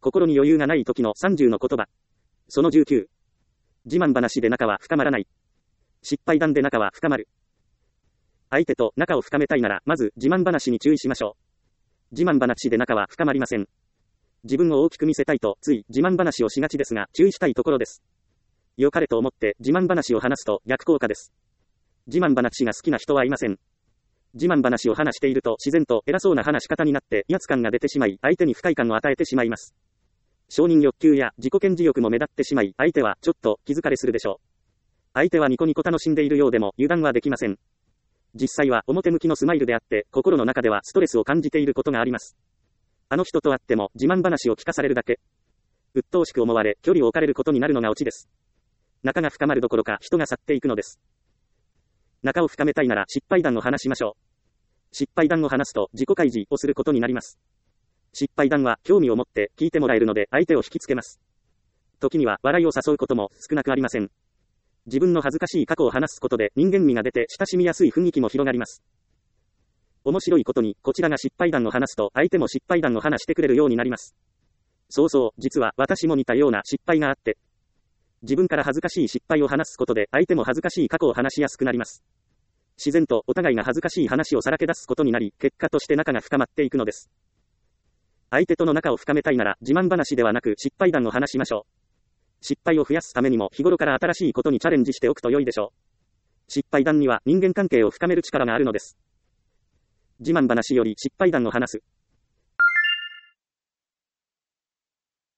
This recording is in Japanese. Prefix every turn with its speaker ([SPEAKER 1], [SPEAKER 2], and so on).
[SPEAKER 1] 心に余裕がない時の30の言葉。その19。自慢話で仲は深まらない。失敗談で仲は深まる。相手と仲を深めたいなら、まず自慢話に注意しましょう。自慢話で仲は深まりません。自分を大きく見せたいと、つい自慢話をしがちですが、注意したいところです。良かれと思って自慢話を話すと逆効果です。自慢話が好きな人はいません。自慢話を話していると自然と偉そうな話し方になって威圧感が出てしまい、相手に不快感を与えてしまいます。承認欲求や自己顕示欲も目立ってしまい、相手はちょっと気疲れするでしょう。相手はニコニコ楽しんでいるようでも油断はできません。実際は表向きのスマイルであって、心の中ではストレスを感じていることがあります。あの人と会っても自慢話を聞かされるだけ。鬱陶しく思われ、距離を置かれることになるのがオチです。仲が深まるどころか人が去っていくのです。仲を深めたいなら失敗談を話しましょう。失敗談を話すと自己開示をすることになります。失敗談は興味を持って聞いてもらえるので相手を引きつけます。時には笑いを誘うことも少なくありません。自分の恥ずかしい過去を話すことで人間味が出て親しみやすい雰囲気も広がります。面白いことに、こちらが失敗談を話すと相手も失敗談を話してくれるようになります。そうそう、実は私も似たような失敗があって、自分から恥ずかしい失敗を話すことで相手も恥ずかしい過去を話しやすくなります。自然とお互いが恥ずかしい話をさらけ出すことになり、結果として仲が深まっていくのです。相手との仲を深めたいなら自慢話ではなく失敗談を話しましょう。失敗を増やすためにも日頃から新しいことにチャレンジしておくと良いでしょう。失敗談には人間関係を深める力があるのです。自慢話より失敗談を話す。